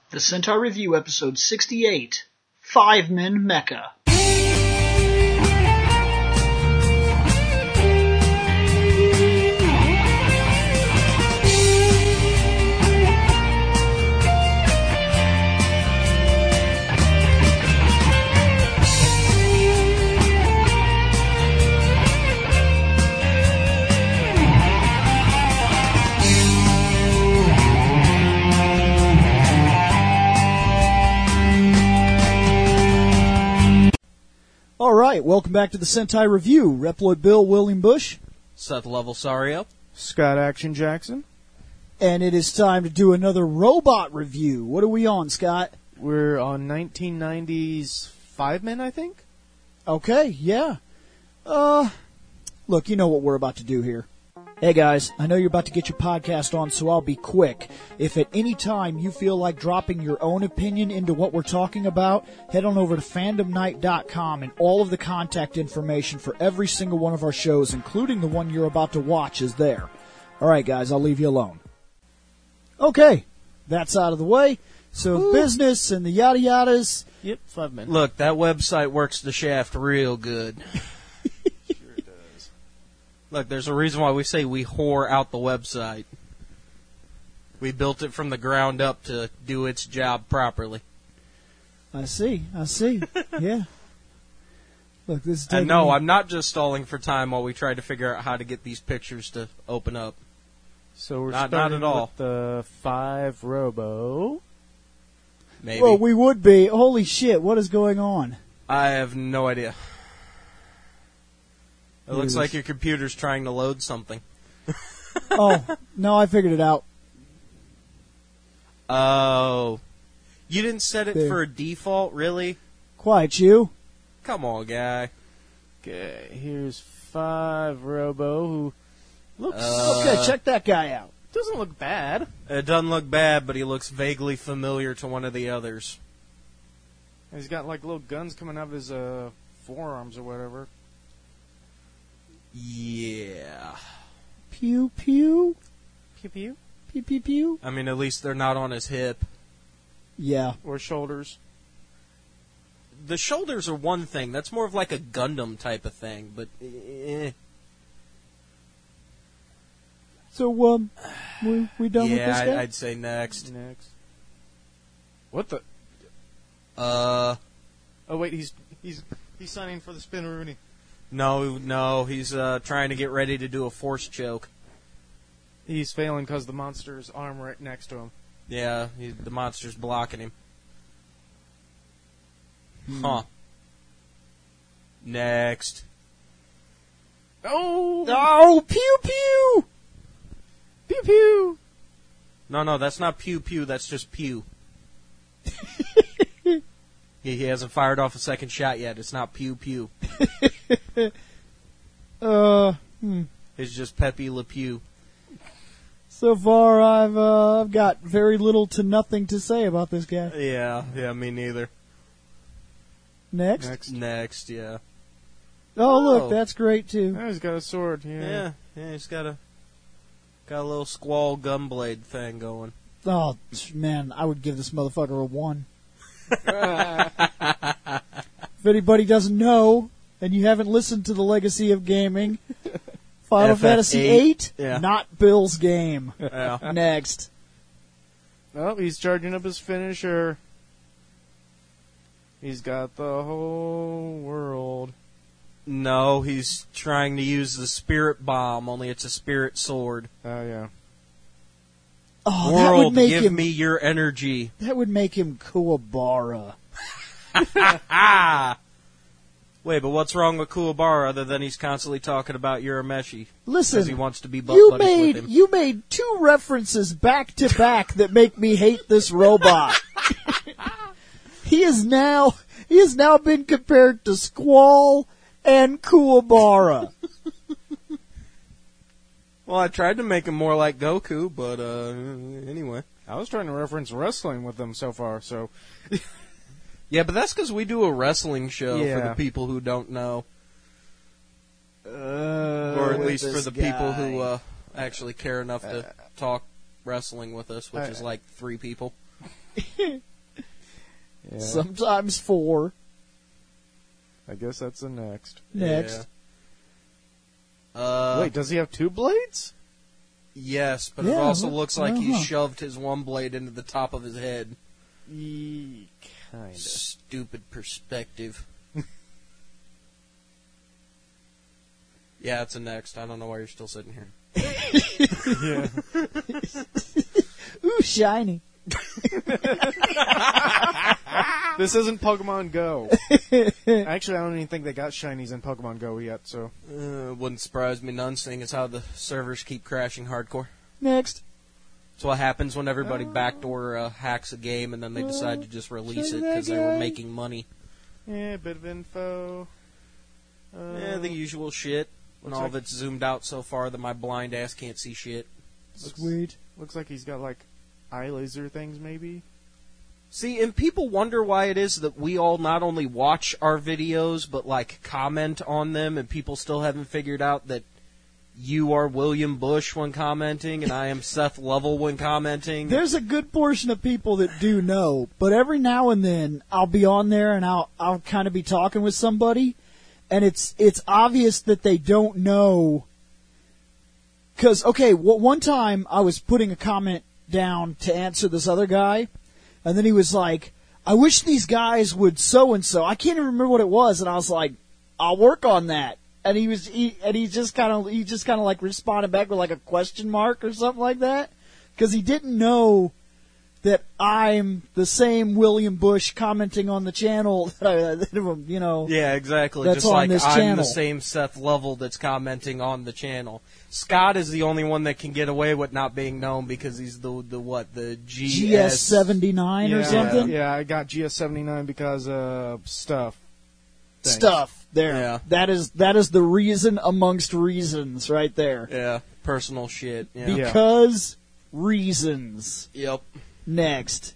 The Sentai Review, Episode 68, Five Men Mecha. Alright, welcome back to the Sentai Review. Reploid Bill, William Bush. Seth Level Sario. Scott Action Jackson. And it is time to do another robot review. What are we on, Scott? We're on 1990's Five Men, I think? Okay, yeah. Look, you know what we're about to do here. Hey guys, I know you're about to get your podcast on, so I'll be quick. If at any time you feel like dropping your own opinion into what we're talking about, head on over to fandomnight.com and all of the contact information for every single one of our shows, including the one you're about to watch, is there. Alright guys, I'll leave you alone. Okay, that's out of the way. So business and the yada yadas. Yep, 5 Men. Look, that website works the shaft real good. Look, there's a reason why we say we whore out the website. We built it from the ground up to do its job properly. I see. Yeah. Look, this is And no, I'm not just stalling for time while we try to figure out how to get these pictures to open up. So we're Not starting at all. with the 5 Robo. Maybe. Well, we would be. Holy shit, what is going on? I have no idea. It looks Yes. like your computer's trying to load something. Oh, no, I figured it out. Oh. You didn't set it There. for a default, really? Quiet, you. Come on, guy. Okay, here's 5 Robo, who looks... Okay, check that guy out. doesn't look bad. It doesn't look bad, but he looks vaguely familiar to one of the others. He's got like little guns coming out of his forearms or whatever. Yeah. Pew, pew. Pew pew. Pew, pew, pew. I mean, at least they're not on his hip. Yeah. Or shoulders. The shoulders are one thing. That's more of like a Gundam type of thing, but So, we done with this yeah, guy? I'd say next. Next. What the... Uh, Oh wait, he's signing for the Spinneroonie. no, he's trying to get ready to do a force choke. He's failing because the monster's arm right next to him. Yeah, the monster's blocking him. Huh. Next. Oh! Oh, pew, pew. Pew pew! No, that's not pew pew, that's just pew. He hasn't fired off a second shot yet. It's not pew pew. It's just Pepe Le Pew. So far, I've got very little to nothing to say about this guy. Yeah, me neither. Next. Next, yeah. Oh, look, Oh. that's great, too. Oh, he's got a sword. Yeah. Yeah, he's got a little squall gunblade thing going. Oh, man, I would give this motherfucker a 1. If anybody doesn't know, and you haven't listened to the Legacy of Gaming, Final FF8. Fantasy VIII, Yeah. not Bill's game. Yeah. Next. Oh, he's charging up his finisher. He's got the whole world. No, he's trying to use the spirit bomb, only it's a spirit sword. Oh, yeah. Oh, that would World, make give him. me your energy. That would make him Kuwabara. Wait, but what's wrong with Kuwabara other than he's constantly talking about Urameshi? Listen, Because he wants to be butt you buddies with him. made 2 references back to back that make me hate this robot. He has now been compared to Squall and Kuwabara. Well, I tried to make him more like Goku, but anyway. I was trying to reference wrestling with them so far, so... Yeah, but that's because we do a wrestling show for Yeah. the people who don't know. Or Or at least for the people who actually care enough to talk wrestling with us, which is like 3 people. Yeah. Sometimes 4. I guess that's the next. Next. Yeah. Wait, does he have 2 blades? Yes, but Yeah, it also looks like he uh-huh. shoved his one blade into the top of his head. Kinda. Stupid perspective. Yeah, it's a next. I don't know why you're still sitting here. Yeah. Ooh, shiny. This isn't Pokemon Go. Actually, I don't even think they got shinies in Pokemon Go yet, so. Wouldn't surprise me none, seeing as how the servers keep crashing hardcore. Next. That's what happens when everybody backdoor hacks a game and then they decide to just release it because they were making money. Yeah, bit of info. Yeah, the usual shit. And Looks all like- of it's zoomed out so far that my blind ass can't see shit. Sweet. Looks like he's got, like, eye laser things, maybe? See, and people wonder why it is that we all not only watch our videos, but, like, comment on them, and people still haven't figured out that you are William Bush when commenting, and I am Seth Lovell when commenting. There's a good portion of people that do know, but every now and then I'll be on there and I'll kind of be talking with somebody, and it's obvious that they don't know. Because, okay, one time I was putting a comment down to answer this other guy, and then he was like, I wish these guys would so-and-so. I can't even remember what it was, and I was like, I'll work on that. And he just kind of like responded back with like a question mark or something like that. Because he didn't know that I'm the same William Bush commenting on the channel that you know. Yeah, exactly. That's Just on like this I'm channel. the same Seth Lovell that's commenting on the channel. Scott is the only one that can get away with not being known because he's the GS79 or something? Yeah, I got GS79 because of stuff. Thanks. Stuff. There. Yeah. That is the reason amongst reasons right there. Yeah, personal shit. Yeah. Because reasons. Yep. Next.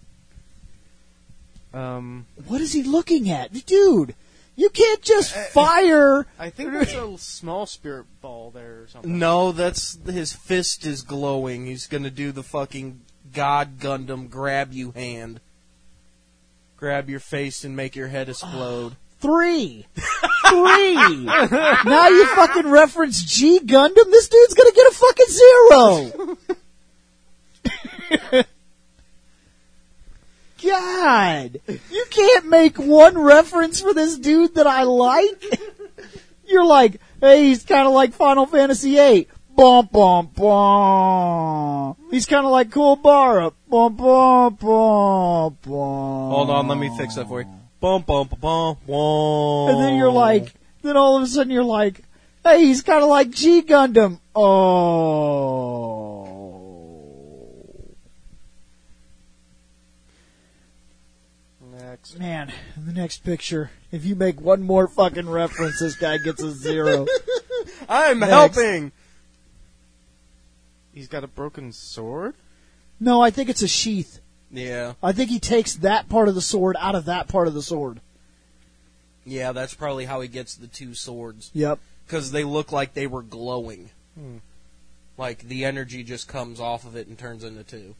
Um, What is he looking at? Dude, you can't just fire. I think that's a small spirit ball there or something. No, that's his fist is glowing. He's gonna do the fucking God Gundam grab you hand. Grab your face and make your head explode. 3. Now you fucking reference G Gundam? This dude's gonna get a fucking 0. God, you can't make one reference for this dude that I like. You're like, hey, he's kind of like Final Fantasy VIII. Bum, bum, bum. He's kind of like Kuwabara. Bum, bum, bum, bum. Hold on, let me fix that for you. Bum bum bum bum. Whoa. And then you're like, then all of a sudden you're like, hey, he's kind of like G Gundam. Oh. Next. Man, in the next picture, if you make one more fucking reference, this guy gets a 0. I'm Next. helping. He's got a broken sword? No, I think it's a sheath. Yeah, I think he takes that part of the sword out of that part of the sword. yeah, that's probably how he gets the 2 swords Yep. because they look like they were glowing. Hmm. Like the energy just comes off of it and turns into 2.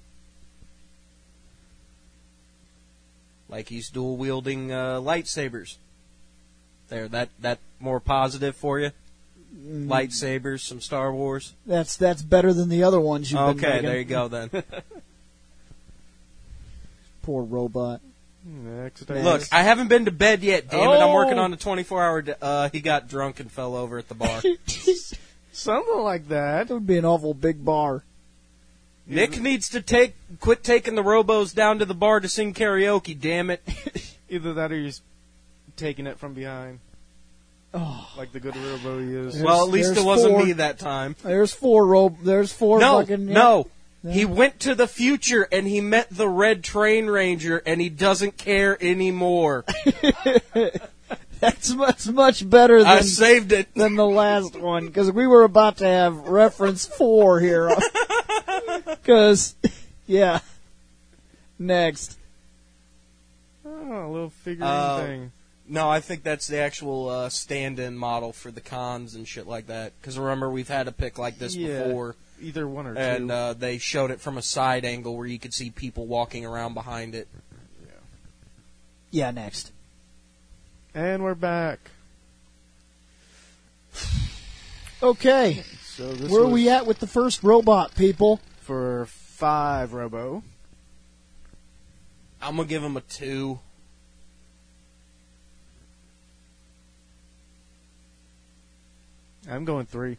Like he's dual wielding lightsabers. There, that more positive for you. Lightsabers, some Star Wars. That's better than the other ones you've been Okay, making. there you go then. Poor robot. Next. Look, I haven't been to bed yet. Damn it! I'm working Oh. on a 24-hour. He got drunk and fell over at the bar. Something like that. That would be an awful big bar. Nick needs to quit taking the robos down to the bar to sing karaoke. Damn it! Either that or he's taking it from behind. Oh. Like the good robo he is. There's- Well, at least there's it wasn't 4. me that time. There's 4 There's 4 No, fucking... no. Yeah. He went to the future and he met the Red Train Ranger and he doesn't care anymore. That's much better I than saved it. the last one, because we were about to have reference 4 here. Because, yeah. Next. Oh, a little figurine thing. No, I think that's the actual stand-in model for the cons and shit like that. Because remember, we've had a pick like this before. either one or And two. they showed it from a side angle where you could see people walking around behind it. Yeah, next. And we're back. Okay, So this where are was we at with the first robot, people? for 5 Robo. I'm going to give him a 2. I'm going 3.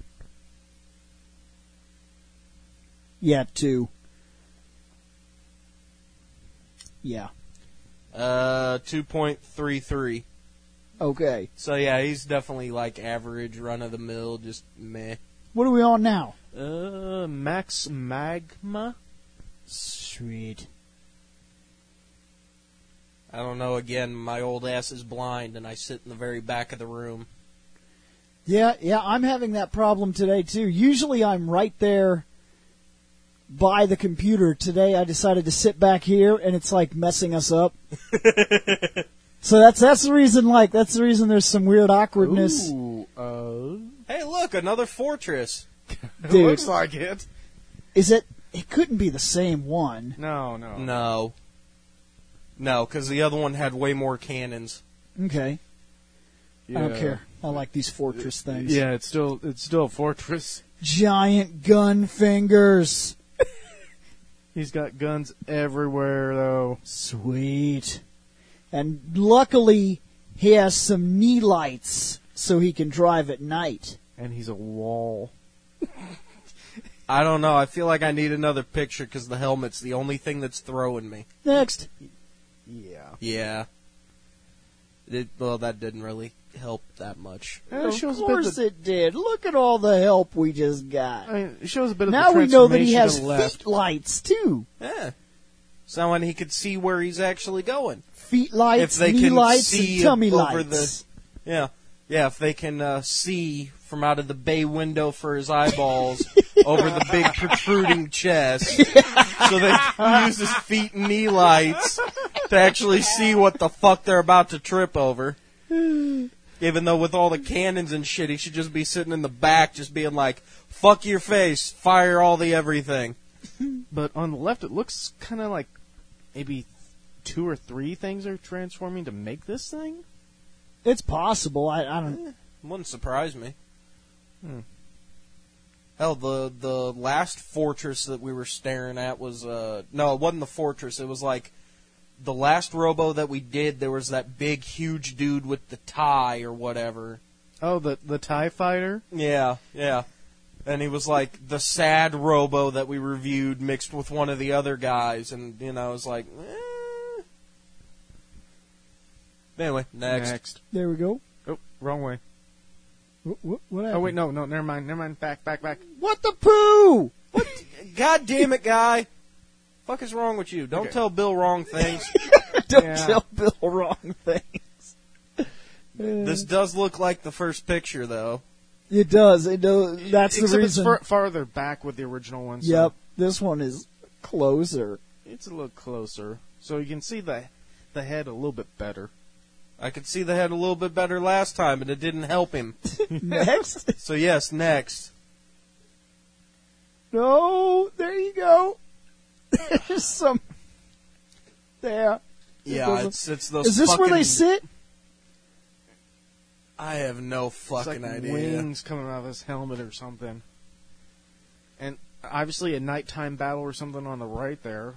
Yeah, 2. Yeah. 2.33. Okay. So yeah, he's definitely like average, run of the mill, just meh. What are we on now? Max Magma. Sweet. I don't know. Again, my old ass is blind, and I sit in the very back of the room. Yeah, I'm having that problem today too. Usually I'm right there by the computer. Today I decided to sit back here and it's like messing us up. So that's the reason that's the reason there's some weird awkwardness. Ooh, Hey, look, another fortress. it Dude. looks like it. Is it couldn't be the same one. No. No, because the other one had way more cannons. Okay. Yeah. I don't care. I like these fortress things. Yeah, it's still a fortress. Giant gun fingers. He's got guns everywhere, though. Sweet. And luckily, he has some knee lights so he can drive at night. And he's a wall. I don't know. I feel like I need another picture because the helmet's the only thing that's throwing me. Next. Yeah. Yeah. Well, that didn't really help that much. Of Shows a bit course it did. Look at all the help we just got. I mean, it shows a bit of Now the we know that he transformation has to the left. feet lights, too. Yeah. So when he could see where he's actually going. Feet lights, If they knee can lights, see and tummy over lights. Yeah. Yeah, if they can see from out of the bay window for his eyeballs over the big protruding chest, so they can use his feet and knee lights to actually see what the fuck they're about to trip over. Even though with all the cannons and shit, he should just be sitting in the back just being like, fuck your face, fire all the everything. But on the left, it looks kind of like maybe 2 or 3 things are transforming to make this thing. It's possible. I don't... Wouldn't surprise me. Hell, the last fortress that we were staring at was, no, it wasn't the fortress, it was like, the last robo that we did, there was that big, huge dude with the tie or whatever. Oh, the TIE fighter? Yeah. And he was like the sad robo that we reviewed mixed with one of the other guys, and, I was like, Anyway, next. There we go. Oh, wrong way. What happened? Oh, wait, no, never mind. Back. What the poo? God damn it, guy! Fuck is wrong with you? Don't Okay. tell Bill wrong things. Don't Yeah. tell Bill wrong things. This does look like the first picture, though. It does. It does. That's the Except reason. it's farther back with the original one. So Yep. This one is closer. It's a little closer. So you can see the head a little bit better. I could see the head a little bit better last time, but it didn't help him. Next. So yes, next. No. There you go. There's some. There. Yeah, it's those. Is this where they fucking- sit? I have no It's fucking like idea. wings coming out of his helmet or something. And obviously a nighttime battle or something on the right there.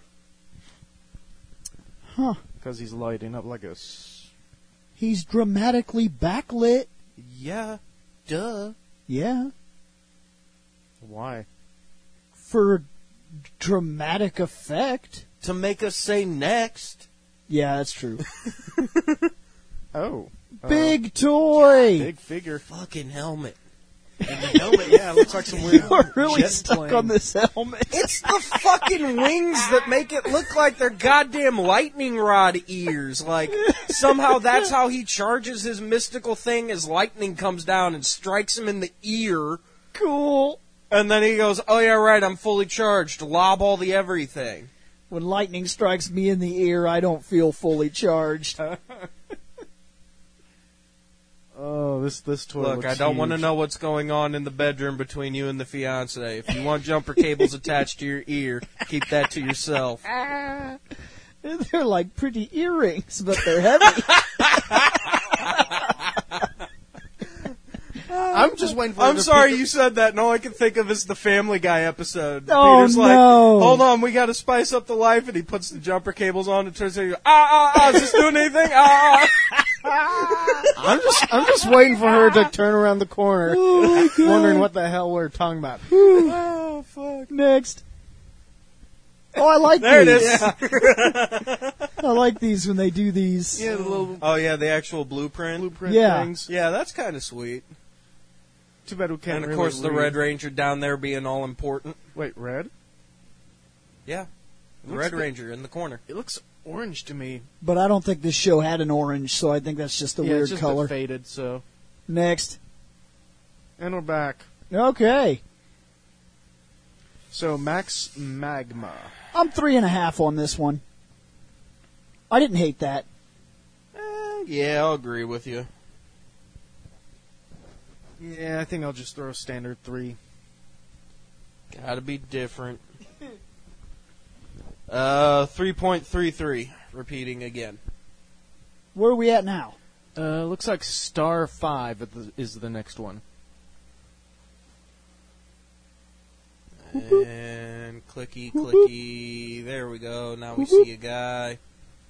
Huh. Because he's lighting up like a... He's dramatically backlit. Yeah, duh. Yeah. Why? For dramatic effect. To make us say next. Yeah, that's true. Oh. Big toy. Big figure. Fucking helmet. And the helmet, yeah, it looks like some weird You're really jet stuck plane. on this helmet. It's the fucking wings that make it look like they're goddamn lightning rod ears. Like, somehow that's how he charges his mystical thing as lightning comes down and strikes him in the ear. Cool. And then he goes, oh yeah, right, I'm fully charged. Lob all the everything. When lightning strikes me in the ear, I don't feel fully charged. Oh, Oh, this toy Look, looks I don't want to huge. know what's going on in the bedroom between you and the fiance. If you want jumper cables attached to your ear, keep that to yourself. They're like pretty earrings, but they're heavy. I'm just waiting for. I'm sorry you said that, and all I can think of is the Family Guy episode. Oh, Peter's like, no. hold on, we got to spice up the life, and he puts the jumper cables on and turns to you, is this doing anything? I'm just waiting for her to turn around the corner, wondering what the hell we're talking about. Oh, fuck. Next. Oh, I like There it these. is. I like these when they do these. Yeah, the little Oh, yeah, the actual blueprint. blueprint Yeah. things. Yeah, that's kind of sweet. Too bad we can't. And of really course, the read. Red Ranger down there being all important. Wait, red? Yeah, the Looks Red good. Ranger in the corner. It looks orange to me. But I don't think this show had an orange, so I think that's just a Yeah, weird it's just color. a faded. So, Next. and we're back. Okay. So Max Magma. I'm 3.5 on this one. I didn't hate that. Yeah, I'll agree with you. Yeah, I think I'll just throw a standard 3. Gotta be different. 3.33. Repeating again. Where are we at now? Looks like Star 5 is the next one. And clicky, clicky. There we go. Now we see a guy.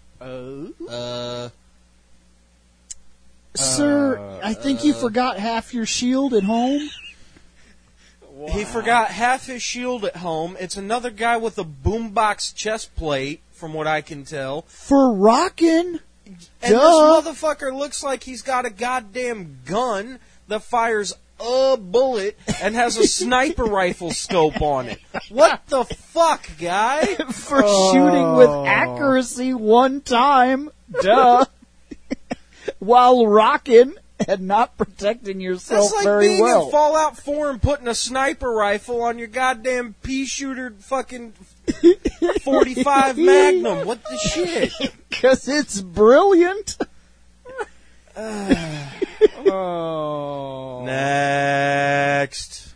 Sir, I think you forgot half your shield at home. He forgot half his shield at home. It's another guy with a boombox chest plate, from what I can tell. For rockin'. And Duh. this motherfucker looks like he's got a goddamn gun that fires a bullet and has a sniper rifle scope on it. What the fuck, guy? For shooting with accuracy one time. Duh. While rocking and not protecting yourself That's like very being well. in Fallout 4 and putting a sniper rifle on your goddamn pea shooter fucking 45 Magnum. What the shit? Because it's brilliant. Oh. Next.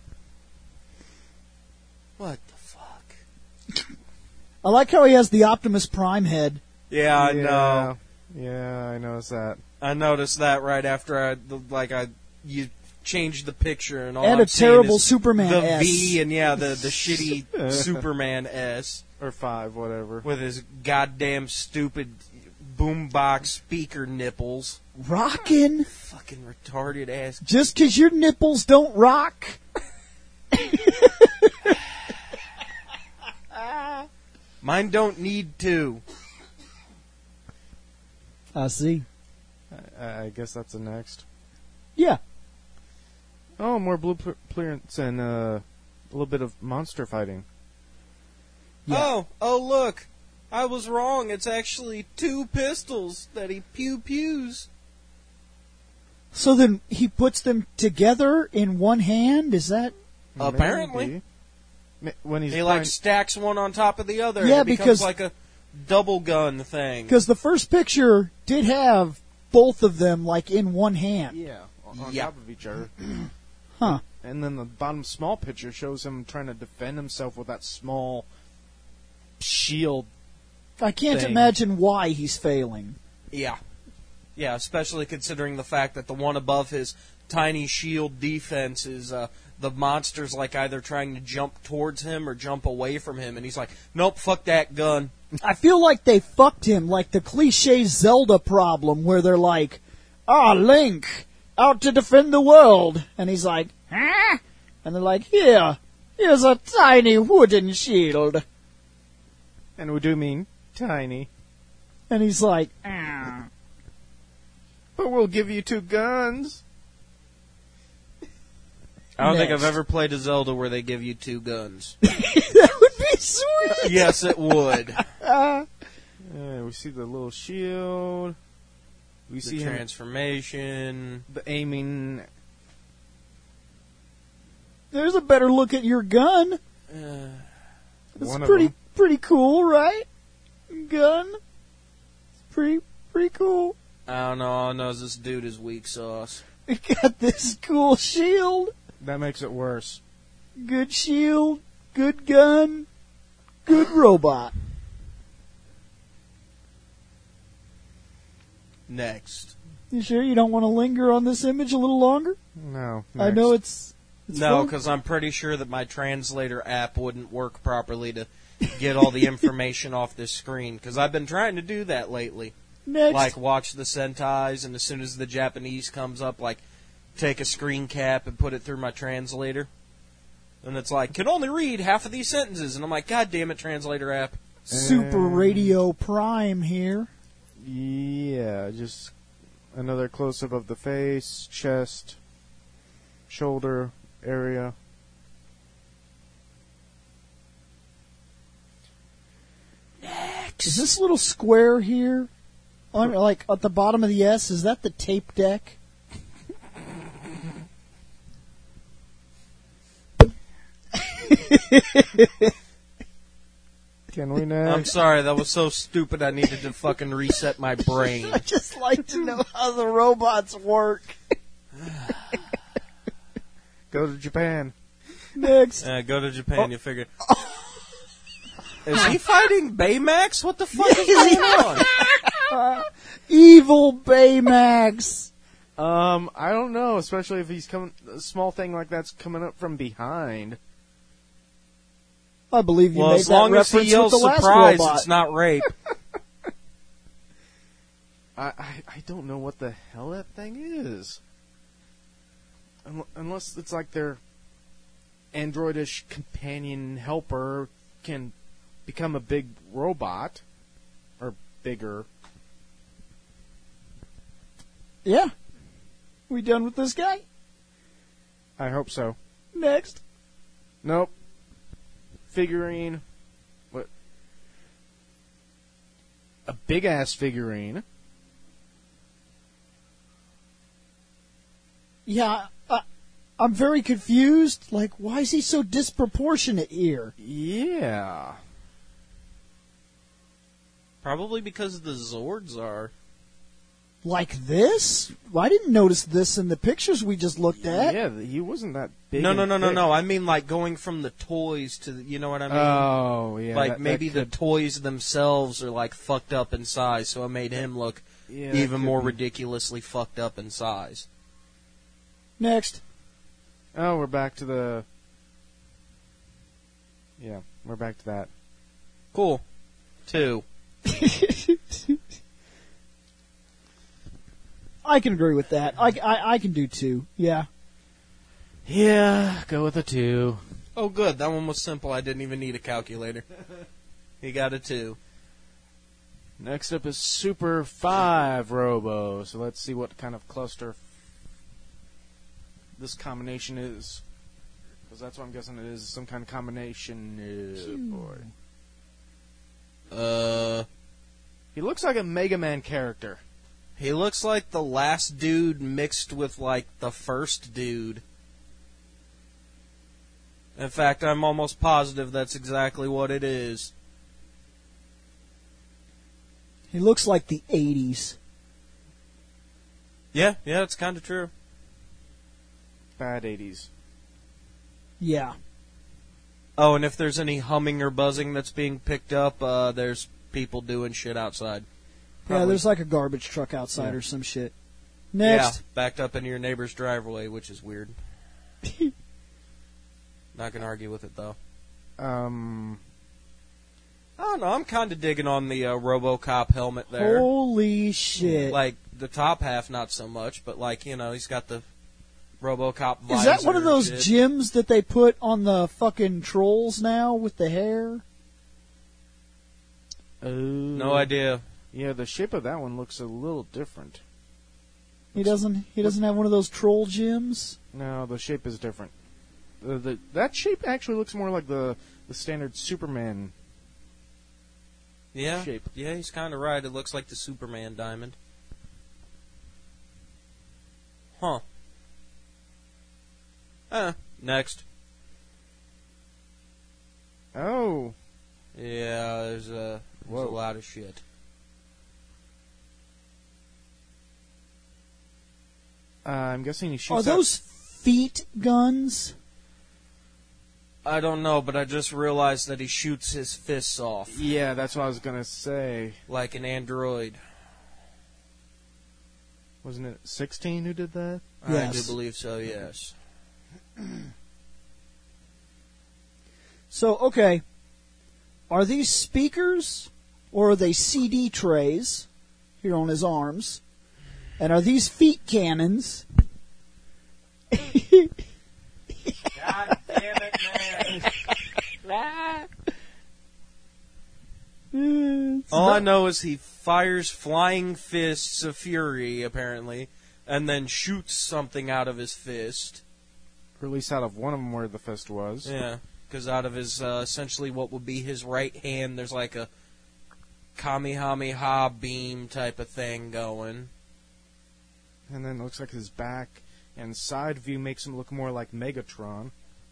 What the fuck? I like how he has the Optimus Prime head. Yeah, I know. Yeah, I noticed that. I noticed that right after you changed the picture and all And I'm a terrible seeing is Superman the S. V and the shitty Superman S Or 5, whatever. with his goddamn stupid boombox speaker nipples. Rockin'? Fucking retarded ass. Just 'cause your nipples don't rock. Mine don't need to. I see. I guess that's the next. Yeah. Oh, more blueprints and a little bit of monster fighting. Yeah. Oh, look. I was wrong. It's actually 2 pistols that he pew-pews. So then he puts them together in one hand? Is that... Apparently. Maybe. When he's He flying- stacks one on top of the other. Yeah, and it becomes because- like a double gun thing. Because the first picture did have both of them, like, in one hand. Yeah, on Yeah. top of each other. Huh. And then the bottom small picture shows him trying to defend himself with that small shield. I can't Thing. imagine why he's failing. Yeah. Yeah, especially considering the fact that the one above his tiny shield defense is the monster's like either trying to jump towards him or jump away from him, and he's like, nope, fuck that gun. I feel like they fucked him, like the cliche Zelda problem, where they're like, Link, out to defend the world. And he's like, huh? And they're like, here's a tiny wooden shield. And we do mean tiny. And he's like, But we'll give you 2 guns. I don't think Next. I've ever played a Zelda where they give you 2 guns. that would be sweet. Yes, it would. We see the little shield. We The see him, transformation. the aiming. There's a better look at your gun. It's One of pretty them. pretty cool, right? Gun. It's pretty cool. I don't know. All I know is this dude is weak sauce. We got this cool shield. That makes it worse. Good shield, good gun, good robot. Next. You sure you don't want to linger on this image a little longer? No. I know it's No, fun. because I'm pretty sure that my translator app wouldn't work properly to get all the information off this screen. Because I've been trying to do that lately. Next. Like, watch the Sentais, and as soon as the Japanese comes up, like, take a screen cap and put it through my translator. And it's like, can only read half of these sentences. And I'm like, God damn it, translator app. Super Radio Prime here. Yeah, just another close-up of the face, chest, shoulder area. Is this little square here, on like at the bottom of the S, is that the tape deck? Can we I'm next? sorry, that was so stupid I needed to fucking reset my brain. I just like to know how the robots work. Go to Japan. Next. Go to Japan, you figure. Is he fighting Baymax? What the fuck is going on? Evil Baymax. I don't know, especially if he's coming. A small thing like that's coming up from behind. I believe you Well, made as that long as reference he yells with the last surprise, robot. it's not rape. I don't know what the hell that thing is. Unless it's like their androidish companion helper can become a big robot. Or bigger. Yeah. We done with this guy? I hope so. Next. Nope. Figurine. What? A big ass figurine. Yeah, I'm very confused. Like, why is he so disproportionate here? Yeah. Probably because the Zords are. Like this? Well, I didn't notice this in the pictures we just looked at. Yeah, he wasn't that big. No. and thick. I mean, like, going from the toys to the, you know what I mean? Oh, yeah. like, that maybe the could- toys themselves are, like, fucked up in size, so it made him look yeah, that even could more be. ridiculously fucked up in size. Next. Oh, we're back to the. Yeah, we're back to that. Cool. 2. I can agree with that. I can do 2. Yeah. Yeah, go with a 2. Oh, good. That one was simple. I didn't even need a calculator. He got a 2. Next up is Super 5 Robo. So let's see what kind of cluster this combination is. Because that's what I'm guessing it is. Some kind of combination. Boy. He looks like a Mega Man character. He looks like the last dude mixed with, like, the first dude. In fact, I'm almost positive that's exactly what it is. He looks like the 80s. Yeah, it's kind of true. Bad 80s. Yeah. Oh, and if there's any humming or buzzing that's being picked up, there's people doing shit outside. Yeah, there's like a garbage truck outside or some shit. Next. Yeah, backed up into your neighbor's driveway, which is weird. Not gonna argue with it, though. I don't know, I'm kind of digging on the RoboCop helmet there. Holy shit. Like, the top half, not so much, but, like, you know, he's got the RoboCop visor. Is that one of those shit. gems that they put on the fucking trolls now with the hair? No idea. Yeah, the shape of that one looks a little different. He doesn't have one of those troll gems? No, the shape is different. That shape actually looks more like the standard Superman Yeah, shape. yeah, he's kind of right. It looks like the Superman diamond. Huh. Next. Oh. Yeah, there's a Whoa. lot of shit. I'm guessing he Are shoots those feet guns? I don't know, but I just realized that he shoots his fists off Yeah, that's what I was going to say. like an android. Wasn't it 16 who did that? I Yes. do believe so, yes. So, okay. Are these speakers or are they CD trays here on his arms? And are these feet cannons? God damn it, man. All I know is he fires flying fists of fury, apparently, and then shoots something out of his fist. Or at least out of one of them where the fist was. Yeah, because out of his, essentially what would be his right hand, there's like a Kamehameha beam type of thing going. And then it looks like his back and side view makes him look more like Megatron.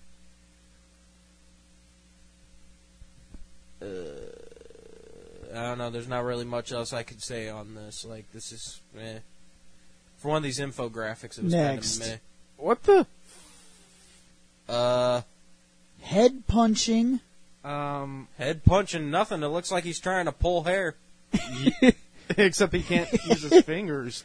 I don't know, there's not really much else I could say on this. Like, this is, meh. For one of these infographics, it was Next. kind of What the? meh. Head punching. Head punching nothing. It looks like he's trying to pull hair. Except he can't use his fingers.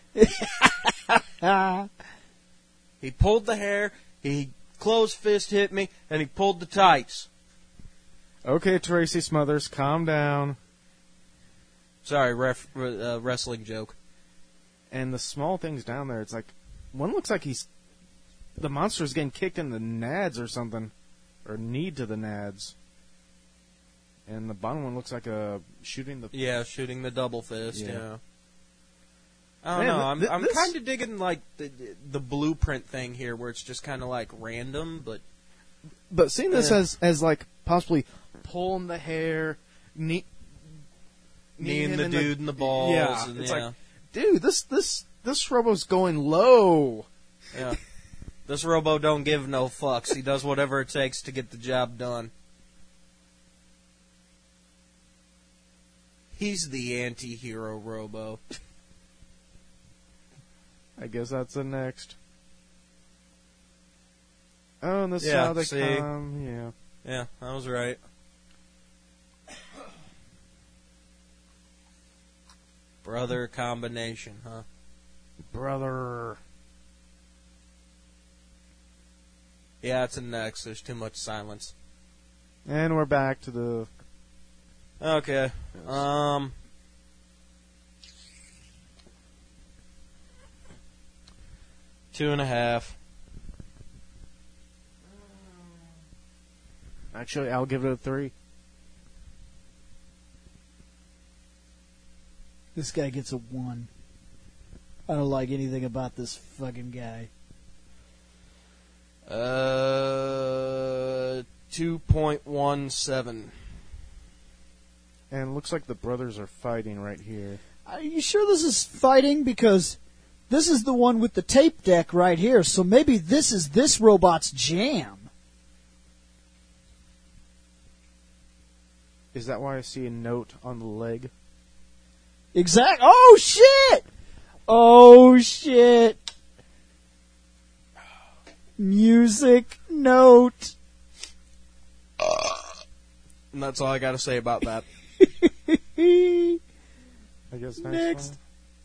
He pulled the hair, he closed fist hit me, and he pulled the tights. Okay, Tracy Smothers, calm down. Sorry, wrestling joke. And the small things down there, it's like, one looks like the monster's getting kicked in the nads or something. Or knee to the nads. And the bottom one looks like shooting the... Yeah, shooting the double fist, Yeah. yeah. I don't Man, know, I'm this- kind of digging, like, the blueprint thing here, where it's just kind of, like, random, but... But seeing this Yeah. as like, possibly pulling the hair, Kneeing him the in dude in the balls, Yeah, and it's yeah. like, dude, this Robo's going low. Yeah. This Robo don't give no fucks. He does whatever it takes to get the job done. He's the anti-hero Robo. I guess that's the next. Oh, and this is Yeah, how they see? come. Yeah. Yeah, I was right. Brother combination, huh? Brother. Yeah, it's a next. There's too much silence. And we're back to the... Okay. Yes. 2.5. Actually, I'll give it a 3. This guy gets a 1. I don't like anything about this fucking guy. 2.17. And it looks like the brothers are fighting right here. Are you sure this is fighting? Because this is the one with the tape deck right here, so maybe this is this robot's jam. Is that why I see a note on the leg? Exact. Oh shit! Oh shit! Music note. And that's all I got to say about that. I guess Next.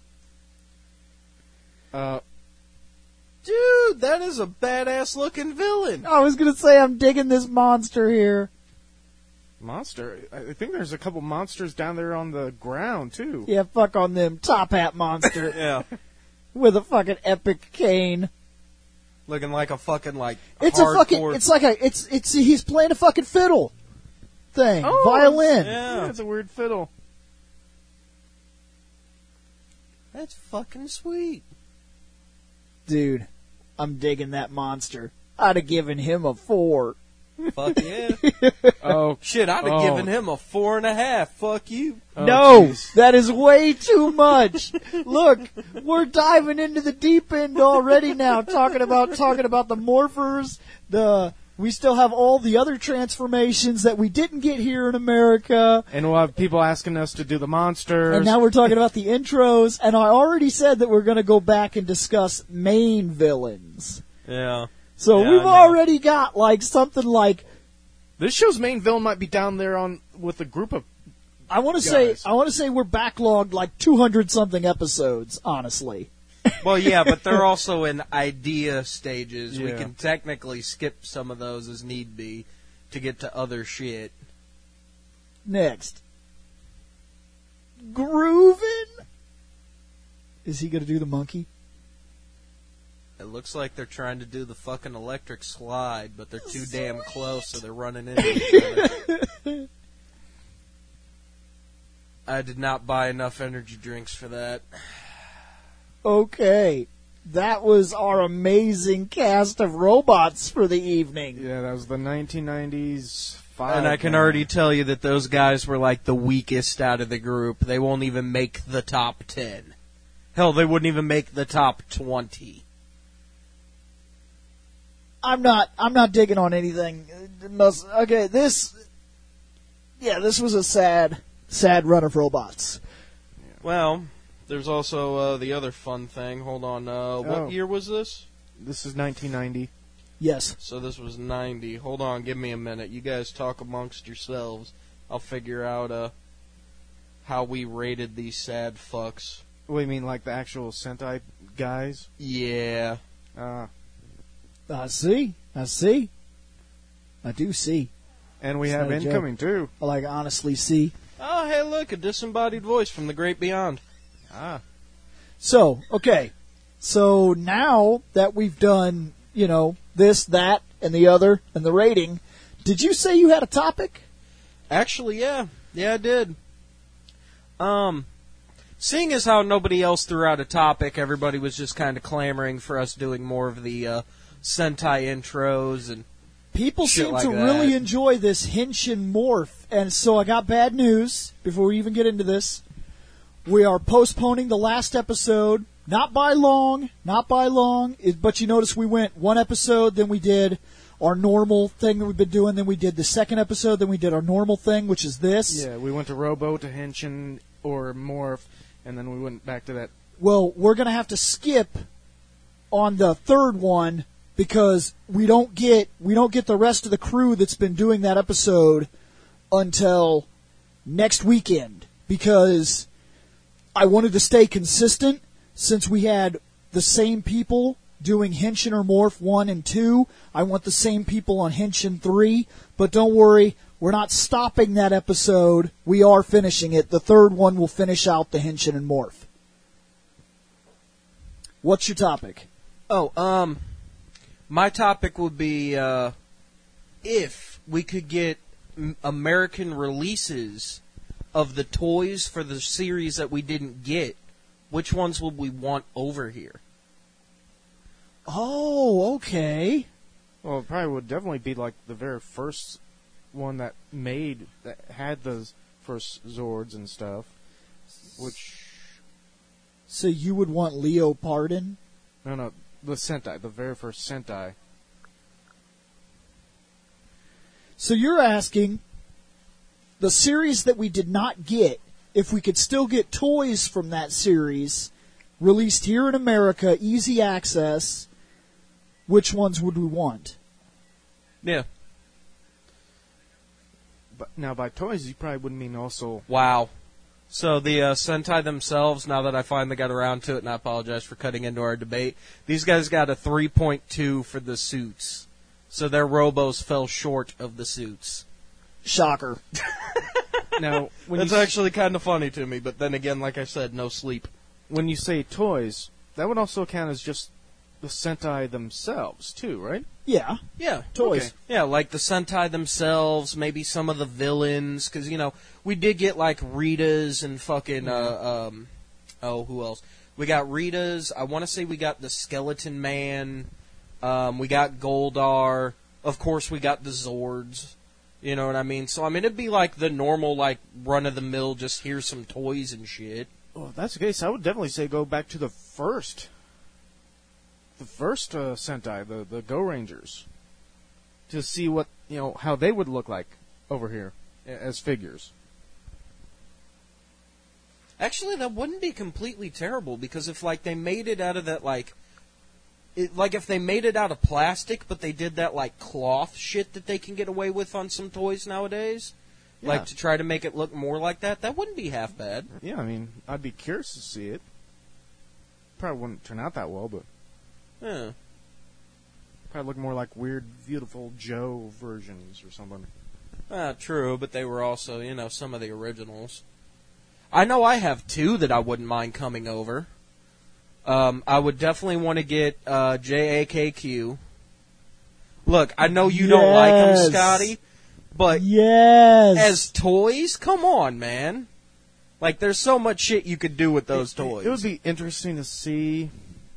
one. Dude, that is a badass looking villain. I was gonna say I'm digging this monster here. Monster. I think there's a couple monsters down there on the ground, too. Yeah, fuck on them. Top hat monster Yeah. with a fucking epic cane. Looking like a fucking, like, It's a fucking. hardcore- It's like a. It's. He's playing a fucking fiddle thing. Oh, Violin. Yeah. It's a weird fiddle. That's fucking sweet. Dude, I'm digging that monster. I'd have given him a 4. Fuck yeah. Oh, Shit, I'd have Oh. given him a 4.5. Fuck you. No, jeez. that is way too much. Look, we're diving into the deep end already now, talking about the morphers, the We still have all the other transformations that we didn't get here in America. And we'll have people asking us to do the monsters. And now we're talking about the intros. And I already said that we're going to go back and discuss main villains. Yeah. So Yeah, we've I know. already got like something like, This show's main villain might be down there with a group of. I want to say we're backlogged like 200 something episodes, honestly. Well, yeah, but they're also in idea stages. We Yeah. can technically skip some of those as need be to get to other shit. Next. Groovin'? Is he going to do the monkey? It looks like they're trying to do the fucking electric slide, but they're too damn close, so they're running into each other. I did not buy enough energy drinks for that. Okay. That was our amazing cast of robots for the evening. Yeah, that was the 1990s. And I can already tell you that those guys were like the weakest out of the group. They won't even make the top 10. Hell, they wouldn't even make the top 20. I'm not digging on anything. Okay, this was a sad run of robots. Well, there's also the other fun thing. Hold on, what year was this? This is 1990. Yes. So this was 90. Hold on, give me a minute. You guys talk amongst yourselves. I'll figure out how we rated these sad fucks. What do you mean, like the actual Sentai guys? Yeah. I see. I do see. And we It's have not a joke. incoming, too. I like honestly see. Oh, hey, look, a disembodied voice from the great beyond. So, okay. So now that we've done, this, that, and the other, and the rating, did you say you had a topic? Actually, yeah. Yeah, I did. Seeing as how nobody else threw out a topic, everybody was just kind of clamoring for us doing more of the Sentai intros and People shit seem like to that. really enjoy this Henshin morph, and so I got bad news before we even get into this. We are postponing the last episode, not by long, but you notice we went one episode, then we did our normal thing that we've been doing, then we did the second episode, then we did our normal thing, which is this. Yeah, we went to Robo, to Henshin, or Morph, and then we went back to that. Well, we're going to have to skip on the third one because we don't get the rest of the crew that's been doing that episode until next weekend, because I wanted to stay consistent since we had the same people doing Henshin or Morph 1 and 2. I want the same people on Henshin 3, but don't worry, we're not stopping that episode. We are finishing it. The third one will finish out the Henshin and Morph. What's your topic? Oh, my topic would be if we could get American releases of the toys for the series that we didn't get, which ones would we want over here? Oh, okay. Well, it probably would definitely be like the very first one that had the first Zords and stuff, which... So you would want Leo Pardon? No, the Sentai, the very first Sentai. So you're asking the series that we did not get, if we could still get toys from that series released here in America, easy access, which ones would we want? Yeah. But now, by toys, you probably wouldn't mean also... Wow. So the Sentai themselves, now that I finally got around to it, and I apologize for cutting into our debate, these guys got a 3.2 for the suits. So their robos fell short of the suits. Shocker. Now, when That's actually kind of funny to me, but then again, like I said, no sleep. when you say toys, that would also count as just the Sentai themselves, too, right? Yeah. Yeah, Toys. okay. Yeah, like the Sentai themselves, maybe some of the villains, because, you know, we did get, like, Ritas and fucking, who else? We got Ritas, I want to say we got the Skeleton Man, we got Goldar, of course we got the Zords, you know what I mean? So, I mean, it'd be like the normal, like, run-of-the-mill, just here's some toys and shit. Well, if that's the case, I would definitely say go back to the first Sentai, the Go Rangers. to see what how they would look like over here as figures. Actually, that wouldn't be completely terrible, because if they made it out of that if they made it out of plastic, but they did that cloth shit that they can get away with on some toys nowadays, Yeah. to try to make it look more like that wouldn't be half bad. Yeah, I mean, I'd be curious to see it. Probably wouldn't turn out that well, but Yeah. probably look more like weird, beautiful Joe versions or something. True, but they were also, some of the originals. I know I have two that I wouldn't mind coming over. I would definitely want to get JAKQ. Look, I know you don't like them, Yes. Scotty, but Yes. as toys, come on, man. There's so much shit you could do with those toys. It would be interesting to see,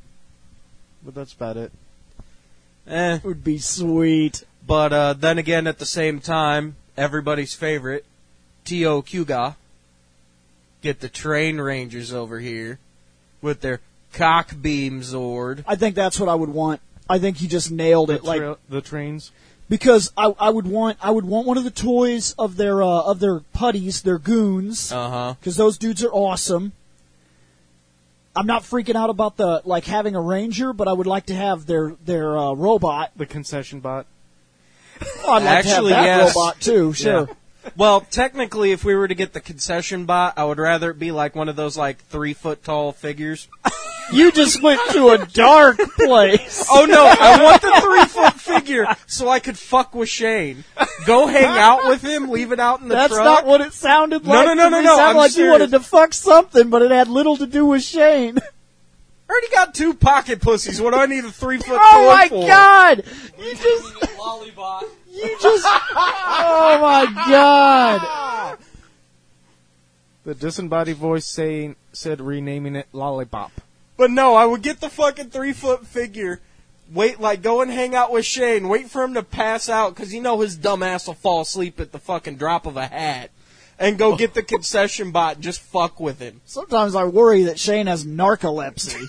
but that's about it. would be sweet. But then again, at the same time, everybody's favorite, T.O. Kuga. Get the Train Rangers over here with their cock beam Zord. I think that's what I would want. I think he just nailed it. The trains. Because I would want one of the toys of their putties, their goons, Uh-huh. because those dudes are awesome. I'm not freaking out about the having a ranger, but I would like to have their robot. The concession bot. Oh, I'd like Actually, to have that yes. robot too. Sure. Yeah. Well, technically, if we were to get the concession bot, I would rather it be one of those 3-foot tall figures. You just went to a dark place. Oh no, I want the 3-foot figure so I could fuck with Shane. Go hang out with him, leave it out in the That's truck. not what it sounded No, like. no, no, to me. no, It no, sounded I'm like you serious. wanted to fuck something, but it had little to do with Shane. I already got 2 pocket pussies. What do I need a 3-foot Oh toy my for? god! You just. Oh my god! The disembodied voice said renaming it Lollipop. But no, I would get the fucking 3-foot figure. Wait, go and hang out with Shane. Wait for him to pass out, because his dumb ass will fall asleep at the fucking drop of a hat. And go get the concession bot and just fuck with him. Sometimes I worry that Shane has narcolepsy.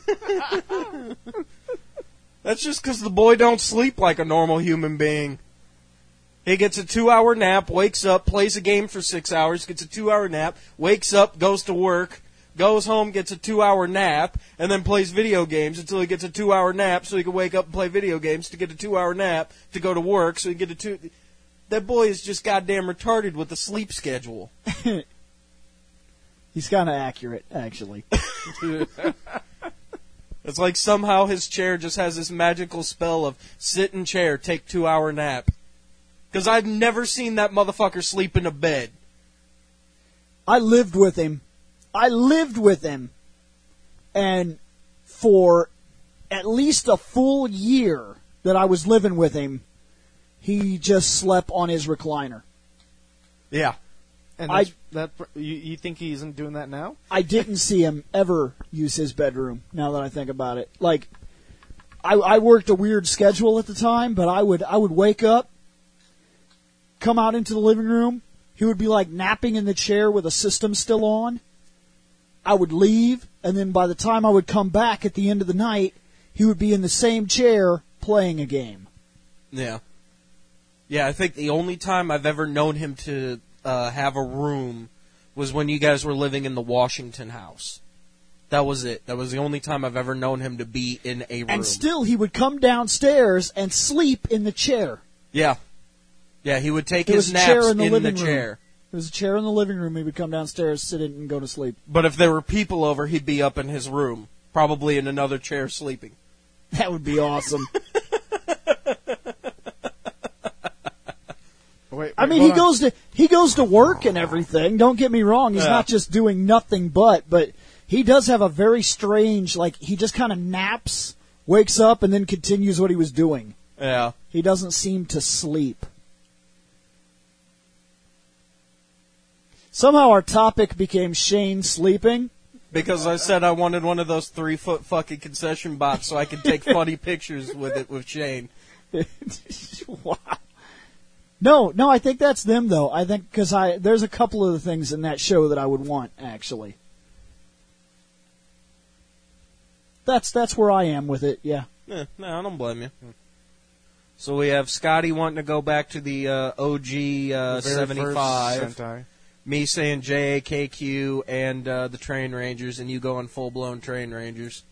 That's just because the boy don't sleep like a normal human being. He gets a 2-hour nap, wakes up, plays a game for 6 hours, gets a 2-hour nap, wakes up, goes to work, goes home, gets a 2-hour nap, and then plays video games until he gets a 2-hour nap so he can wake up and play video games to get a 2-hour nap to go to work so he can get a 2... That boy is just goddamn retarded with the sleep schedule. He's kind of accurate, actually. It's like somehow his chair just has this magical spell of sit in chair, take 2-hour nap. Because I've never seen that motherfucker sleep in a bed. I lived with him. And for at least a full year that I was living with him, he just slept on his recliner. Yeah. And you think he isn't doing that now? I didn't see him ever use his bedroom, now that I think about it. I worked a weird schedule at the time, but I would wake up, come out into the living room, he would be napping in the chair with a system still on. I would leave, and then by the time I would come back at the end of the night, he would be in the same chair playing a game. Yeah. Yeah, I think the only time I've ever known him to have a room was when you guys were living in the Washington house. That was it. That was the only time I've ever known him to be in a room. And still, he would come downstairs and sleep in the chair. Yeah. Yeah, he would take There was his a chair naps in the in living the room. chair. There was a chair in the living room. He would come downstairs, sit in, and go to sleep. But if there were people over, he'd be up in his room, probably in another chair sleeping. That would be awesome. I mean, he goes to work and everything. Don't get me wrong. He's not just doing nothing but he does have a very strange, he just kind of naps, wakes up, and then continues what he was doing. Yeah. He doesn't seem to sleep. Somehow our topic became Shane sleeping. Because I said I wanted one of those 3-foot fucking concession bots so I could take funny pictures with it with Shane. Wow. No, I think that's them though. I think because there's a couple of the things in that show that I would want actually. That's where I am with it. Yeah. No, I don't blame you. So we have Scotty wanting to go back to the OG Very 75. first Sentai. Me saying JAKQ and the Train Rangers, and you going full-blown Train Rangers.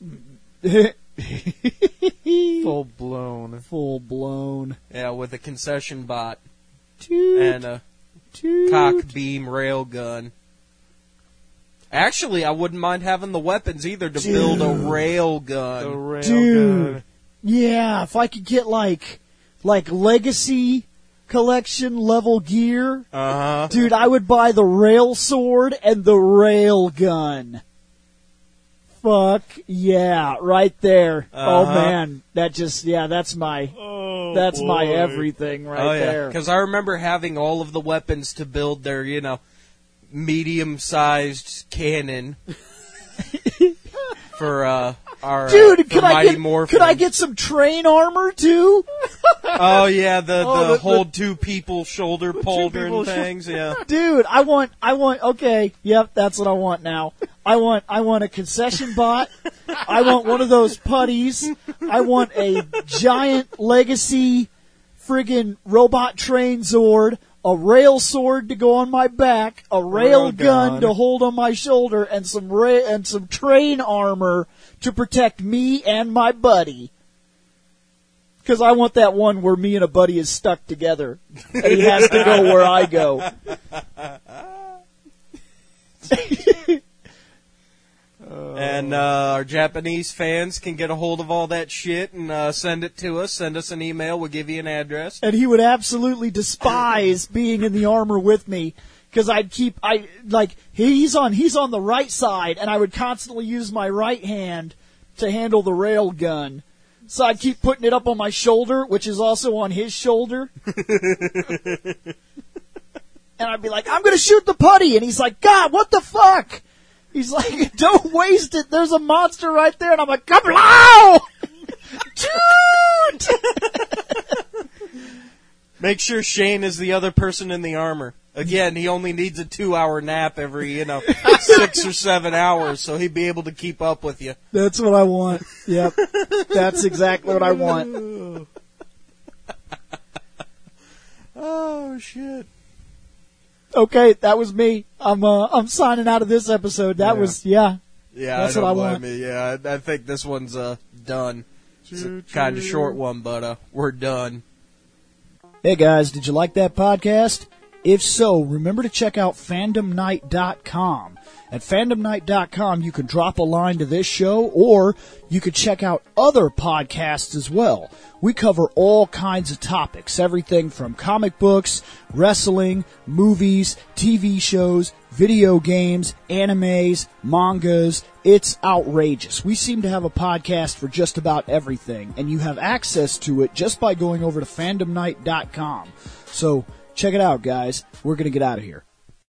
Full blown. Full blown. Yeah, with a concession bot Toot, and a toot. cock beam rail gun. Actually, I wouldn't mind having the weapons either to build a rail gun. The rail Dude. gun. Yeah, if I could get like Legacy Collection level gear, Uh-huh. dude, I would buy the rail sword and the rail gun. Fuck yeah, right there. Oh Uh-huh. man, that's my my everything right Oh, yeah. there. Because I remember having all of the weapons to build their, medium-sized cannon for our Dude, for Mighty Morphin. could I get some train armor too? Oh yeah, the the- hold two people shoulder pauldron things. Yeah. Dude, I want, okay, yep, that's what I want now. I want a concession bot. I want one of those putties. I want a giant Legacy friggin' robot train Zord, a rail sword to go on my back, a rail gun to hold on my shoulder, and some train armor to protect me and my buddy. Because I want that one where me and a buddy is stuck together, and he has to go where I go. And our Japanese fans can get a hold of all that shit and send it to us. Send us an email. We'll give you an address. And he would absolutely despise being in the armor with me, because he's on the right side, and I would constantly use my right hand to handle the rail gun. So I'd keep putting it up on my shoulder, which is also on his shoulder. And I'd be like, I'm going to shoot the putty. And he's like, God, what the fuck? He's like, don't waste it. There's a monster right there. And I'm like, kablow! Dude! Make sure Shane is the other person in the armor. Again, he only needs a 2-hour nap every, 6 or 7 hours, so he'd be able to keep up with you. That's what I want. Yep. That's exactly what I want. Oh, shit. Okay, that was me. I'm signing out of this episode. That was, Yeah, That's I don't what I blame want. me. Yeah, I think this one's done. It's a kind of short one, but we're done. Hey guys, did you like that podcast? If so, remember to check out fandomnight.com. At fandomnight.com, you can drop a line to this show, or you could check out other podcasts as well. We cover all kinds of topics, everything from comic books, wrestling, movies, TV shows, video games, animes, mangas. It's outrageous. We seem to have a podcast for just about everything, and you have access to it just by going over to fandomnight.com. So, check it out, guys. We're going to get out of here.